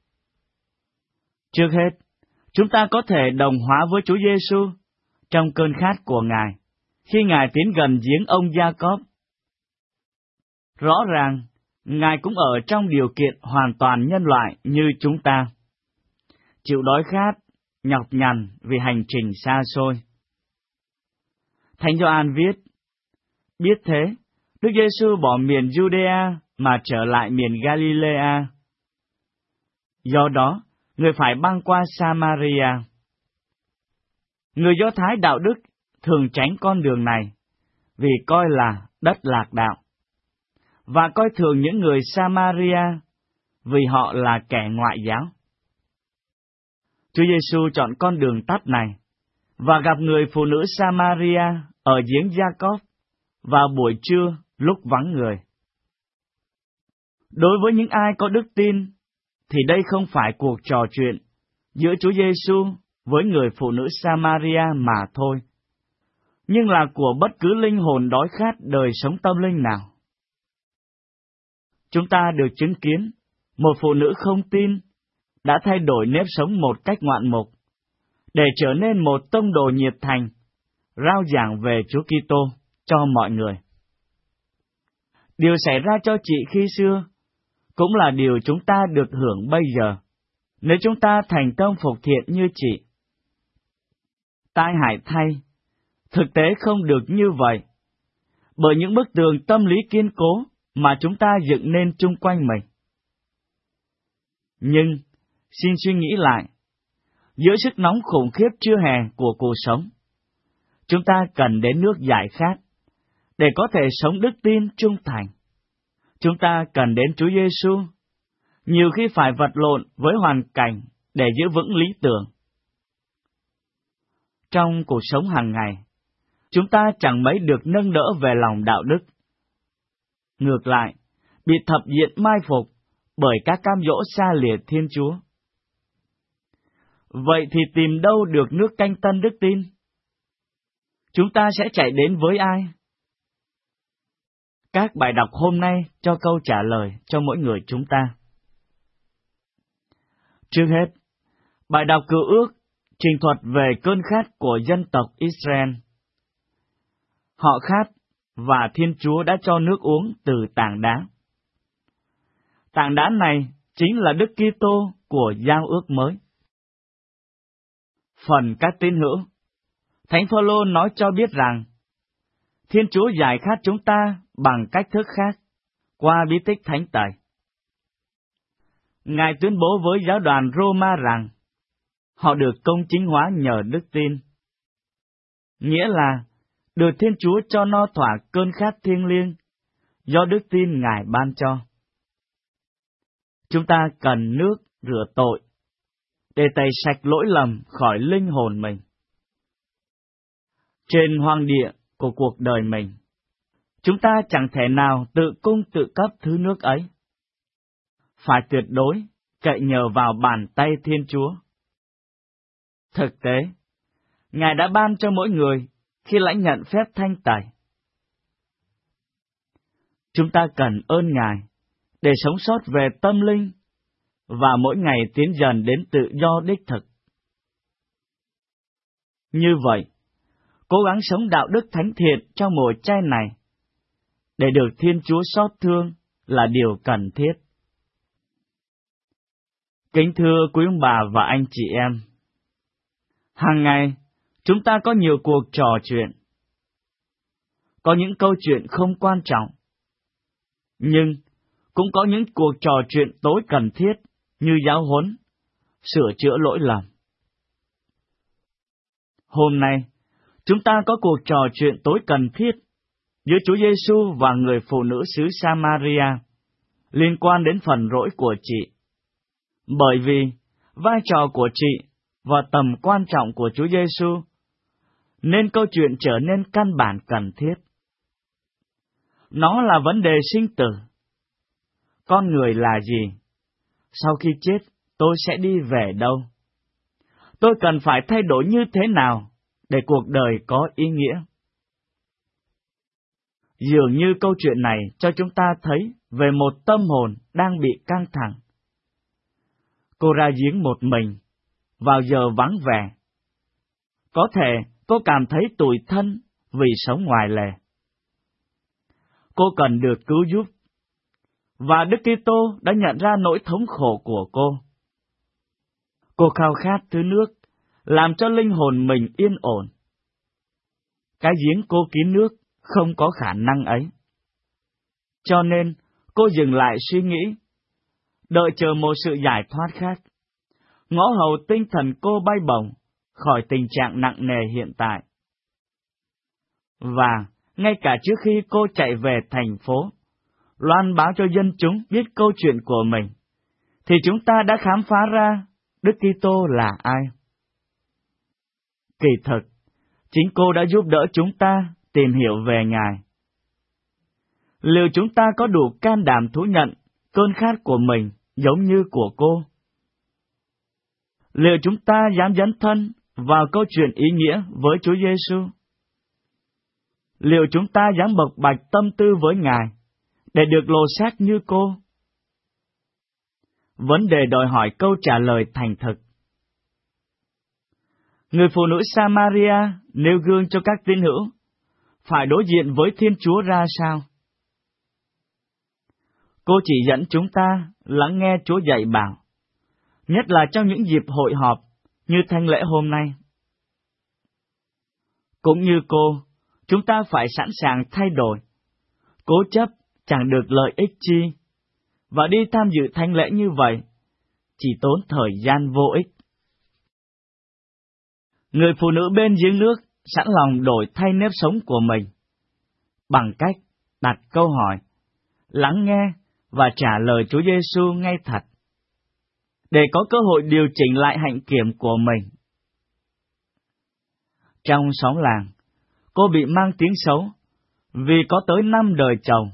Trước hết, chúng ta có thể đồng hóa với Chúa Giêsu trong cơn khát của Ngài, khi Ngài tiến gần giếng ông Gia-cốp. Rõ ràng, Ngài cũng ở trong điều kiện hoàn toàn nhân loại như chúng ta, chịu đói khát, nhọc nhằn vì hành trình xa xôi. Thánh Gioan viết, biết thế, Đức Giêsu bỏ miền Judea mà trở lại miền Galilea. Do đó, người phải băng qua Samaria. Người Do Thái đạo đức thường tránh con đường này, vì coi là đất lạc đạo, và coi thường những người Samaria, vì họ là kẻ ngoại giáo. Chúa Giêsu chọn con đường tắt này, và gặp người phụ nữ Samaria ở giếng Gia-cốp vào buổi trưa lúc vắng người. Đối với những ai có đức tin, thì đây không phải cuộc trò chuyện giữa Chúa Giêsu với người phụ nữ Samaria mà thôi. nhưng là của bất cứ linh hồn đói khát đời sống tâm linh nào. Chúng ta được chứng kiến một phụ nữ không tin đã thay đổi nếp sống một cách ngoạn mục, để trở nên một tông đồ nhiệt thành, rao giảng về Chúa Kitô cho mọi người. Điều xảy ra cho chị khi xưa cũng là điều chúng ta được hưởng bây giờ, nếu chúng ta thành tâm phục thiện như chị. Tai hại thay, thực tế không được như vậy, bởi những bức tường tâm lý kiên cố mà chúng ta dựng nên chung quanh mình. Nhưng, xin suy nghĩ lại, giữa sức nóng khủng khiếp trưa hè của cuộc sống, chúng ta cần đến nước giải khát, để có thể sống đức tin trung thành. Chúng ta cần đến Chúa Giêsu, nhiều khi phải vật lộn với hoàn cảnh để giữ vững lý tưởng. Trong cuộc sống hàng ngày, chúng ta chẳng mấy được nâng đỡ về lòng đạo đức. Ngược lại, bị thập diện mai phục bởi các cám dỗ xa lìa Thiên Chúa. Vậy thì tìm đâu được nước canh tân đức tin? Chúng ta sẽ chạy đến với ai? Các bài đọc hôm nay cho câu trả lời cho mỗi người chúng ta. Trước hết, bài đọc Cựu Ước trình thuật về cơn khát của dân tộc Israel. Họ khát và Thiên Chúa đã cho nước uống từ tảng đá. Tảng đá này chính là Đức Kitô của giao ước mới. Phần các tín hữu, Thánh Phaolô nói cho biết rằng Thiên Chúa giải khát chúng ta bằng cách thức khác, qua bí tích thánh tẩy. Ngài tuyên bố với giáo đoàn Roma rằng họ được công chính hóa nhờ đức tin, nghĩa là được Thiên Chúa cho no thỏa cơn khát thiêng liêng do đức tin Ngài ban cho. Chúng ta cần nước rửa tội để tẩy sạch lỗi lầm khỏi linh hồn mình. Trên hoang địa của cuộc đời mình, chúng ta chẳng thể nào tự cung tự cấp thứ nước ấy. Phải tuyệt đối cậy nhờ vào bàn tay Thiên Chúa. Thực tế, Ngài đã ban cho mỗi người khi lãnh nhận phép thanh tẩy. Chúng ta cần ơn Ngài để sống sót về tâm linh và mỗi ngày tiến dần đến tự do đích thực. Như vậy, cố gắng sống đạo đức thánh thiện trong mùa chay này để được Thiên Chúa xót thương là điều cần thiết. Kính thưa quý ông bà và anh chị em, hàng ngày chúng ta có nhiều cuộc trò chuyện. Có những câu chuyện không quan trọng, nhưng cũng có những cuộc trò chuyện tối cần thiết như giáo huấn, sửa chữa lỗi lầm. Hôm nay, chúng ta có cuộc trò chuyện tối cần thiết giữa Chúa Giêsu và người phụ nữ xứ Samaria liên quan đến phần lỗi của chị. Bởi vì vai trò của chị và tầm quan trọng của Chúa Giêsu, nên câu chuyện trở nên căn bản cần thiết. Nó là vấn đề sinh tử. Con người là gì? Sau khi chết, tôi sẽ đi về đâu? Tôi cần phải thay đổi như thế nào để cuộc đời có ý nghĩa? Dường như câu chuyện này cho chúng ta thấy về một tâm hồn đang bị căng thẳng. Cô ra giếng một mình, vào giờ vắng vẻ. Có thể cô cảm thấy tủi thân vì sống ngoài lề. Cô cần được cứu giúp, và Đức Kitô đã nhận ra nỗi thống khổ của cô. Cô khao khát thứ nước, làm cho linh hồn mình yên ổn. Cái giếng cô kín nước không có khả năng ấy. Cho nên, cô dừng lại suy nghĩ, đợi chờ một sự giải thoát khác. Ngõ hầu tinh thần cô bay bổng khỏi tình trạng nặng nề hiện tại. Và, ngay cả trước khi cô chạy về thành phố, loan báo cho dân chúng biết câu chuyện của mình, thì chúng ta đã khám phá ra Đức Kitô là ai. Kỳ thực, chính cô đã giúp đỡ chúng ta tìm hiểu về Ngài. Liệu chúng ta có đủ can đảm thú nhận cơn khát của mình giống như của cô? Liệu chúng ta dám dấn thân vào câu chuyện ý nghĩa với Chúa Giêsu? liệu chúng ta dám bộc bạch tâm tư với Ngài, để được lột xác như cô? Vấn đề đòi hỏi câu trả lời thành thực. Người phụ nữ Samaria nêu gương cho các tín hữu, phải đối diện với Thiên Chúa ra sao? Cô chỉ dẫn chúng ta lắng nghe Chúa dạy bảo, nhất là trong những dịp hội họp như thánh lễ hôm nay. Cũng như cô, chúng ta phải sẵn sàng thay đổi, cố chấp chẳng được lợi ích chi, và đi tham dự thánh lễ như vậy chỉ tốn thời gian vô ích. Người phụ nữ bên giếng nước sẵn lòng đổi thay nếp sống của mình, bằng cách đặt câu hỏi, lắng nghe và trả lời Chúa Giêsu ngay thật, để có cơ hội điều chỉnh lại hạnh kiểm của mình. Trong xóm làng, cô bị mang tiếng xấu vì có tới năm đời chồng.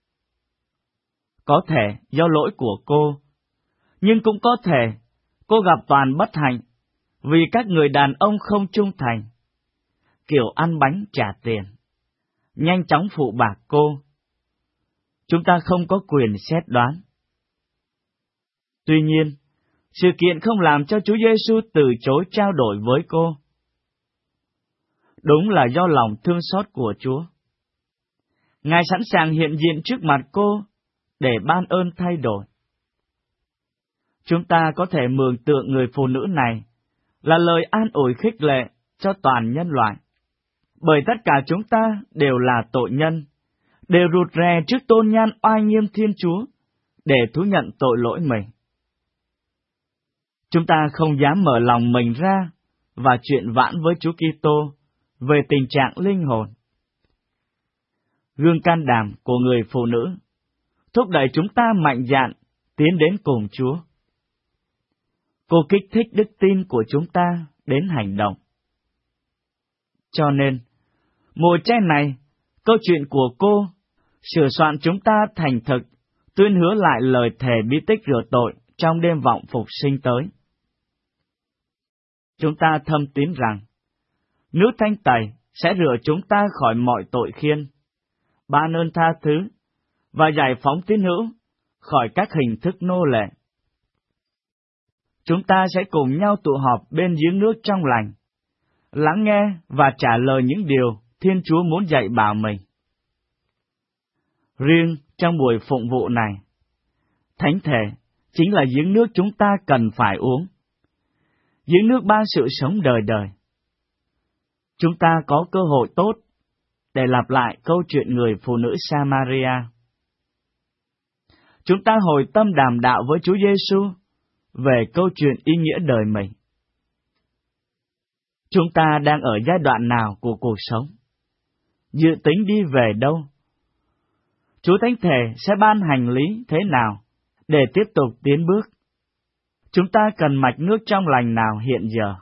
Có thể do lỗi của cô, nhưng cũng có thể cô gặp toàn bất hạnh vì các người đàn ông không trung thành, kiểu ăn bánh trả tiền, nhanh chóng phụ bạc cô. Chúng ta không có quyền xét đoán. Tuy nhiên, sự kiện không làm cho Chúa Giêsu từ chối trao đổi với cô. Đúng là do lòng thương xót của Chúa. Ngài sẵn sàng hiện diện trước mặt cô để ban ơn thay đổi. Chúng ta có thể mường tượng người phụ nữ này là lời an ủi khích lệ cho toàn nhân loại, bởi tất cả chúng ta đều là tội nhân, đều rụt rè trước tôn nhan oai nghiêm Thiên Chúa để thú nhận tội lỗi mình. Chúng ta không dám mở lòng mình ra và chuyện vãn với Chúa Kitô về tình trạng linh hồn. Gương can đảm của người phụ nữ thúc đẩy chúng ta mạnh dạn tiến đến cùng Chúa. Cô kích thích đức tin của chúng ta đến hành động. Cho nên, mùa chay này, câu chuyện của cô sửa soạn chúng ta thành thực, tuyên hứa lại lời thề bí tích rửa tội trong đêm vọng phục sinh tới. Chúng ta thâm tín rằng, nước thanh tẩy sẽ rửa chúng ta khỏi mọi tội khiên, ban ơn tha thứ, và giải phóng tín hữu khỏi các hình thức nô lệ. Chúng ta sẽ cùng nhau tụ họp bên giếng nước trong lành, lắng nghe và trả lời những điều Thiên Chúa muốn dạy bảo mình. Riêng trong buổi phụng vụ này, thánh thể chính là giếng nước chúng ta cần phải uống. Giếng nước ban sự sống đời đời. Chúng ta có cơ hội tốt để lặp lại câu chuyện người phụ nữ Samaria. Chúng ta hồi tâm đàm đạo với Chúa Giêsu về câu chuyện ý nghĩa đời mình. Chúng ta đang ở giai đoạn nào của cuộc sống? Dự tính đi về đâu? Chúa Thánh Thể sẽ ban hành lý thế nào để tiếp tục tiến bước? Chúng ta cần mạch nước trong lành nào hiện giờ?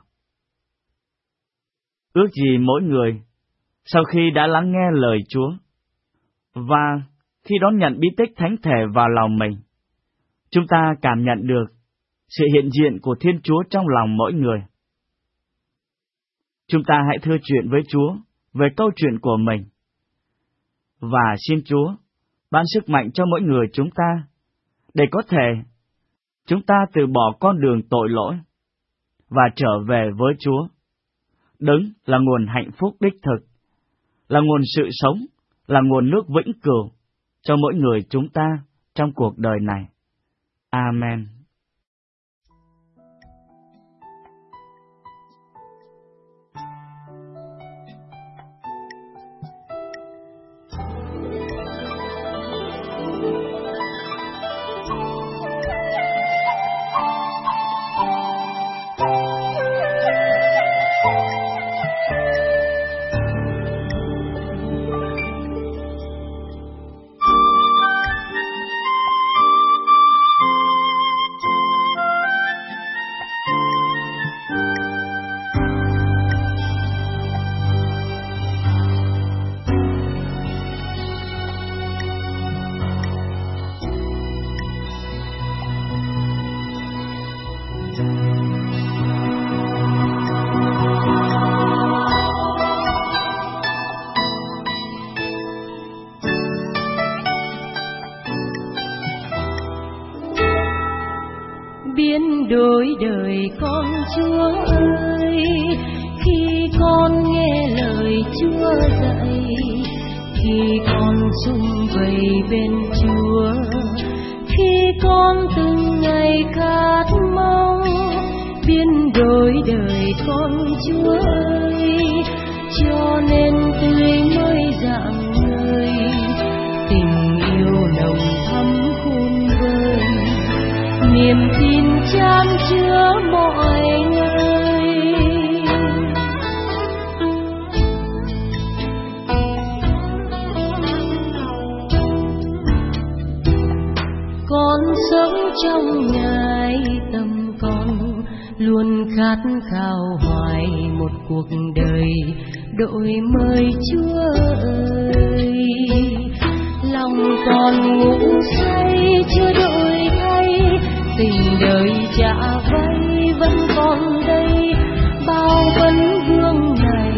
Ước gì mỗi người, sau khi đã lắng nghe lời Chúa, và khi đón nhận bí tích Thánh Thể vào lòng mình, chúng ta cảm nhận được sự hiện diện của Thiên Chúa trong lòng mỗi người. Chúng ta hãy thưa chuyện với Chúa về câu chuyện của mình, và xin Chúa ban sức mạnh cho mỗi người chúng ta, để có thể chúng ta từ bỏ con đường tội lỗi và trở về với Chúa. Đấng là nguồn hạnh phúc đích thực, là nguồn sự sống, là nguồn nước vĩnh cửu cho mỗi người chúng ta trong cuộc đời này. Amen. biến đổi đời con Chúa ơi. Khi con nghe lời Chúa dạy, khi con sum vầy bên Chúa, khi con từng ngày khát mong biến đổi đời con Chúa ơi, cho nên tươi mới rạng ngời, tình yêu nồng thắm khôn vơi, niềm tin chan chứa mọi người. Con sống trong Ngài, tâm con luôn khát khao hoài một cuộc đời đổi mới Chúa ơi. Lòng còn ngủ say chưa đổi thay, tình đời trả vay vẫn còn đây, bao vấn vương này.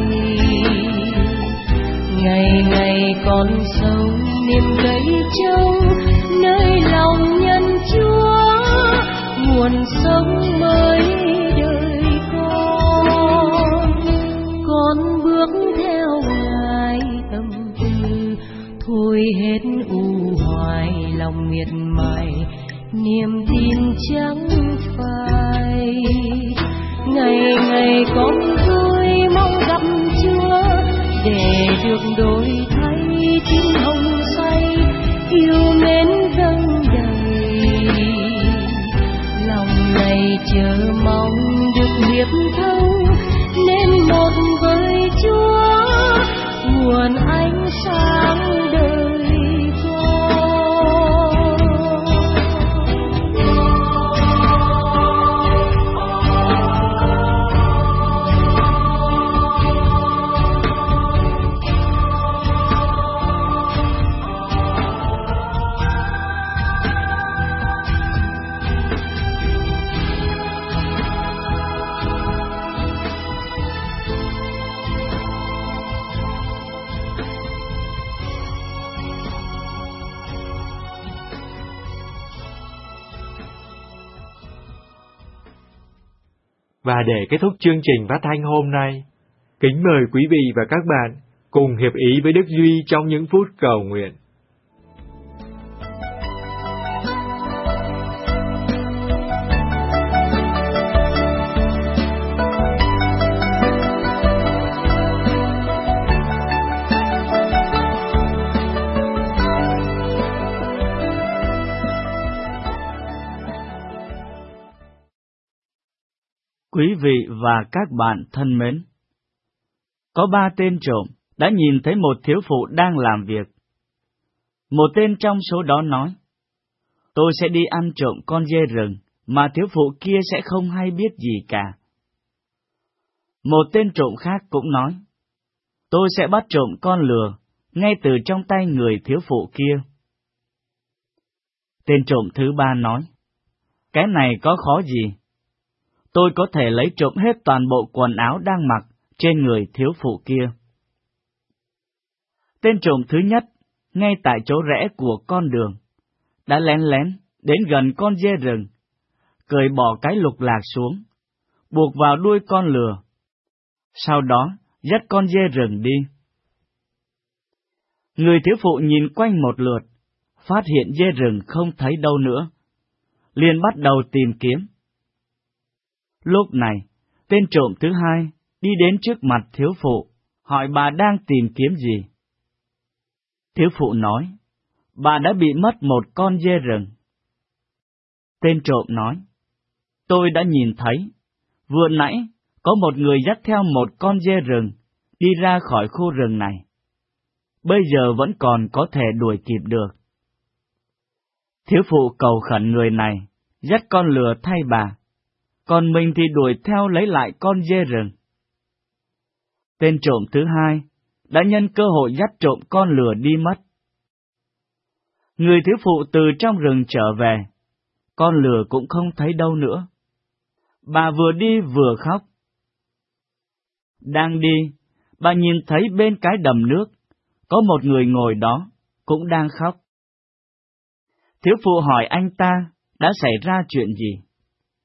Ngày ngày con sống niềm cây trông nơi lòng nhân Chúa, nguồn sống mới đời con. Con bước theo Ngài tâm tư, thôi hết u hoài lòng miệt mài, niềm tin chẳng phai. Ngày ngày con vui mong gặp Chúa, để được đổi thay tim hồng say, yêu mến dâng đầy. Lòng này chờ mong được hiệp thông, nên một với Chúa, nguồn ánh sáng đời con. Và để kết thúc chương trình phát thanh hôm nay, kính mời quý vị và các bạn cùng hiệp ý với Đức Duy trong những phút cầu nguyện. Quý vị và các bạn thân mến, có ba tên trộm đã nhìn thấy một thiếu phụ đang làm việc. Một tên trong số đó nói, tôi sẽ đi ăn trộm con dê rừng, mà thiếu phụ kia sẽ không hay biết gì cả. Một tên trộm khác cũng nói, tôi sẽ bắt trộm con lừa, ngay từ trong tay người thiếu phụ kia. Tên trộm thứ ba nói, cái này có khó gì? Tôi có thể lấy trộm hết toàn bộ quần áo đang mặc trên người thiếu phụ kia. Tên trộm thứ nhất, ngay tại chỗ rẽ của con đường, đã lén lén đến gần con dê rừng, cởi bỏ cái lục lạc xuống, buộc vào đuôi con lừa, sau đó dắt con dê rừng đi. Người thiếu phụ nhìn quanh một lượt, phát hiện dê rừng không thấy đâu nữa, liền bắt đầu tìm kiếm. Lúc này, tên trộm thứ hai đi đến trước mặt thiếu phụ, hỏi bà đang tìm kiếm gì. Thiếu phụ nói, bà đã bị mất một con dê rừng. Tên trộm nói, tôi đã nhìn thấy, vừa nãy có một người dắt theo một con dê rừng đi ra khỏi khu rừng này. Bây giờ vẫn còn có thể đuổi kịp được. Thiếu phụ cầu khẩn người này dắt con lừa thay bà, còn mình thì đuổi theo lấy lại con dê rừng. Tên trộm thứ hai đã nhân cơ hội dắt trộm con lừa đi mất. Người thiếu phụ từ trong rừng trở về, con lừa cũng không thấy đâu nữa. Bà vừa đi vừa khóc. Đang đi, bà nhìn thấy bên cái đầm nước, có một người ngồi đó, cũng đang khóc. Thiếu phụ hỏi anh ta đã xảy ra chuyện gì.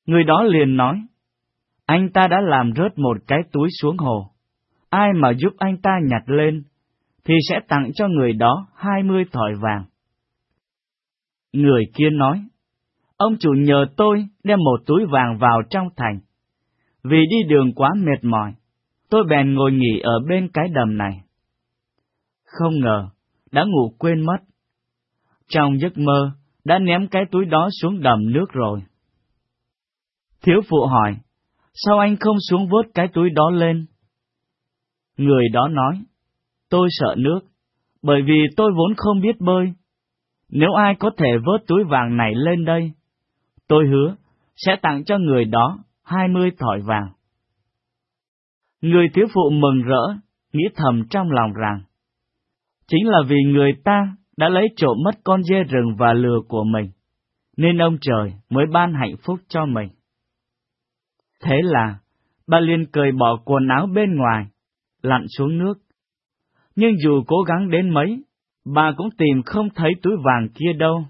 Người đó liền nói, anh ta đã làm rớt một cái túi xuống hồ. Ai mà giúp anh ta nhặt lên, thì sẽ tặng cho người đó hai mươi thỏi vàng. Người kia nói, ông chủ nhờ tôi đem một túi vàng vào trong thành. Vì đi đường quá mệt mỏi, tôi bèn ngồi nghỉ ở bên cái đầm này. Không ngờ, đã ngủ quên mất. Trong giấc mơ, đã ném cái túi đó xuống đầm nước rồi. Thiếu phụ hỏi, sao anh không xuống vớt cái túi đó lên? Người đó nói, tôi sợ nước, bởi vì tôi vốn không biết bơi. Nếu ai có thể vớt túi vàng này lên đây, tôi hứa sẽ tặng cho người đó hai mươi thỏi vàng. Người thiếu phụ mừng rỡ, nghĩ thầm trong lòng rằng, chính là vì người ta đã lấy trộm mất con dê rừng và lừa của mình, nên ông trời mới ban hạnh phúc cho mình. Thế là, bà liền cởi bỏ quần áo bên ngoài, lặn xuống nước. Nhưng dù cố gắng đến mấy, bà cũng tìm không thấy túi vàng kia đâu.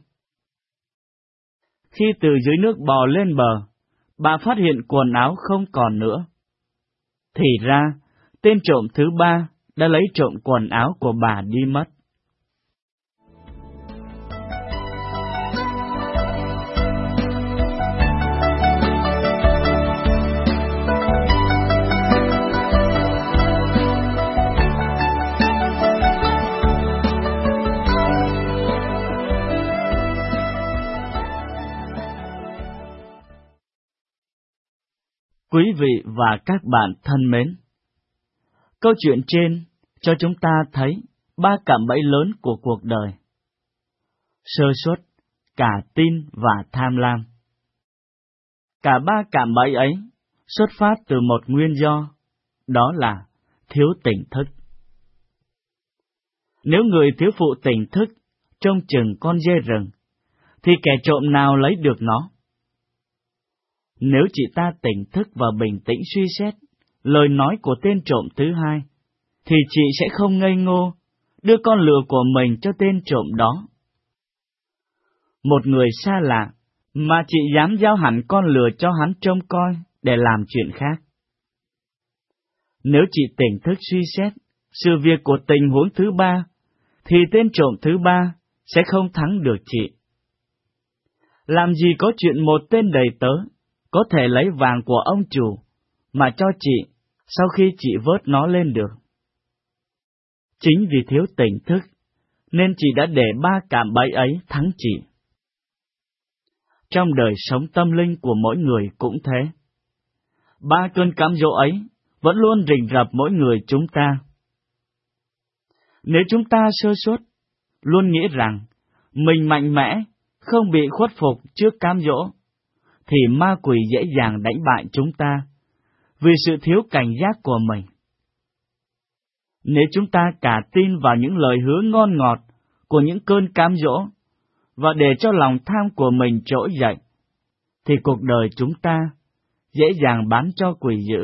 Khi từ dưới nước bò lên bờ, bà phát hiện quần áo không còn nữa. Thì ra, tên trộm thứ ba đã lấy trộm quần áo của bà đi mất. Quý vị và các bạn thân mến, câu chuyện trên cho chúng ta thấy ba cạm bẫy lớn của cuộc đời: sơ suất, cả tin và tham lam. Cả ba cạm bẫy ấy xuất phát từ một nguyên do, đó là thiếu tỉnh thức. Nếu người thiếu phụ tỉnh thức trông chừng con dê rừng, thì kẻ trộm nào lấy được nó? Nếu chị ta tỉnh thức và bình tĩnh suy xét lời nói của tên trộm thứ hai, thì chị sẽ không ngây ngô đưa con lừa của mình cho tên trộm đó. Một người xa lạ mà chị dám giao hẳn con lừa cho hắn trông coi để làm chuyện khác. Nếu chị tỉnh thức suy xét sự việc của tình huống thứ ba, thì tên trộm thứ ba sẽ không thắng được chị. Làm gì có chuyện một tên đầy tớ có thể lấy vàng của ông chủ mà cho chị sau khi chị vớt nó lên được. Chính vì thiếu tỉnh thức nên chị đã để ba cạm bẫy ấy thắng chị. Trong đời sống tâm linh của mỗi người cũng thế. Ba cơn cám dỗ ấy vẫn luôn rình rập mỗi người chúng ta. Nếu chúng ta sơ suất, luôn nghĩ rằng mình mạnh mẽ, không bị khuất phục trước cám dỗ, thì ma quỷ dễ dàng đánh bại chúng ta vì sự thiếu cảnh giác của mình. Nếu chúng ta cả tin vào những lời hứa ngon ngọt của những cơn cám dỗ và để cho lòng tham của mình trỗi dậy, thì cuộc đời chúng ta dễ dàng bán cho quỷ dữ.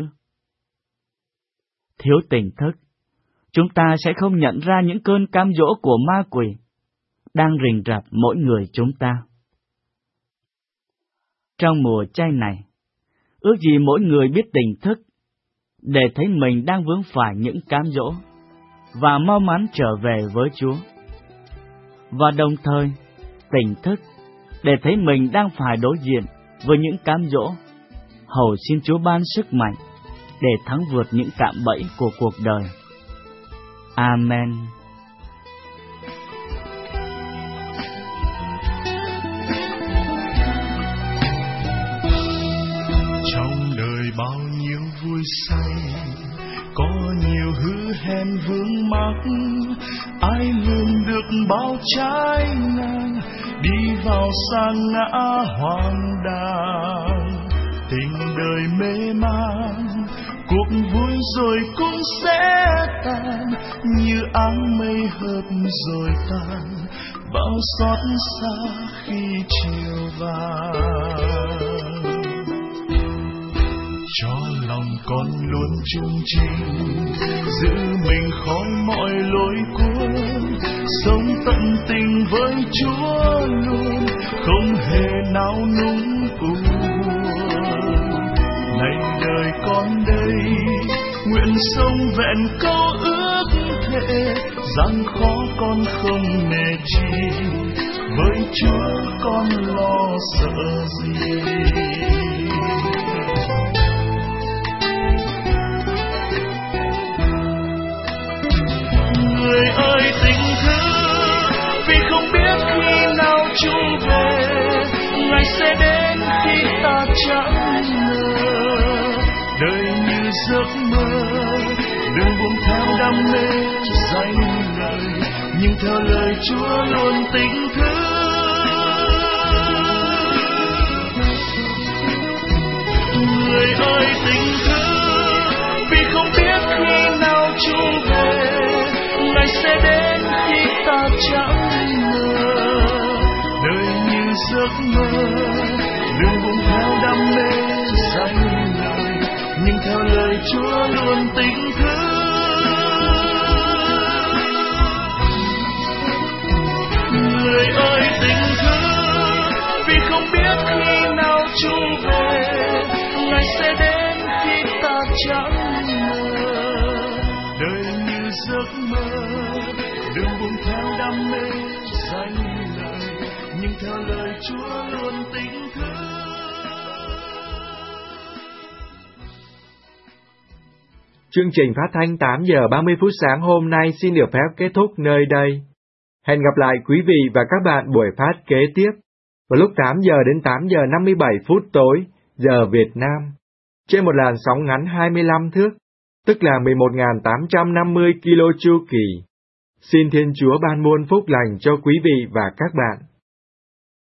Thiếu tỉnh thức, chúng ta sẽ không nhận ra những cơn cám dỗ của ma quỷ đang rình rập mỗi người chúng ta. Trong mùa chay này, ước gì mỗi người biết tỉnh thức để thấy mình đang vướng phải những cám dỗ và mau mắn trở về với Chúa. Và đồng thời, tỉnh thức để thấy mình đang phải đối diện với những cám dỗ. Hầu xin Chúa ban sức mạnh để thắng vượt những cạm bẫy của cuộc đời. Amen. Trong đời bao nhiêu vui say, có nhiều hứa hẹn vướng mắc, ai lường được bao trái ngang, đi vào sa ngã hoang đàng. Tình đời mê man, cuộc vui rồi cũng sẽ tan, như áng mây hợp rồi tan, bao xót xa khi chiều vàng. Cho lòng con luôn trung trình, giữ mình khỏi mọi lối cuốn, sống tận tình với Chúa luôn, không hề nao núng cuồng. sống vẹn câu ước thệ, gian khó con không nề chi, với Chúa con lo sợ gì. Người ơi tình thương, vì không biết khi nào chung về, ngày sẽ đến khi ta chẳng ngờ. Đời như giấc mơ, đừng buông theo đam mê danh lời, nhưng theo lời Chúa luôn tình thương. Người ơi tình thương, vì không biết khi nào chung về, ngày sẽ đến khi ta chẳng ngờ. Đời như giấc mơ, đừng buông theo đam mê danh lời, nhưng theo lời Chúa luôn tình thương. Người ơi tình thương, vì không biết khi nào chung về, ngày sẽ đến khi ta chẳng ngờ. Đời như giấc mơ, đừng buông theo đam mê danh lời, nhưng theo lời Chúa luôn tình thương. Chương trình phát thanh tám giờ ba mươi phút sáng hôm nay xin được phép kết thúc nơi đây. Hẹn gặp lại quý vị và các bạn buổi phát kế tiếp vào lúc tám giờ đến tám giờ năm mươi bảy phút tối giờ Việt Nam trên một làn sóng ngắn hai mươi lăm thước, tức là mười một nghìn tám trăm năm mươi ki lô chu kỳ. Xin Thiên Chúa ban muôn phúc lành cho quý vị và các bạn.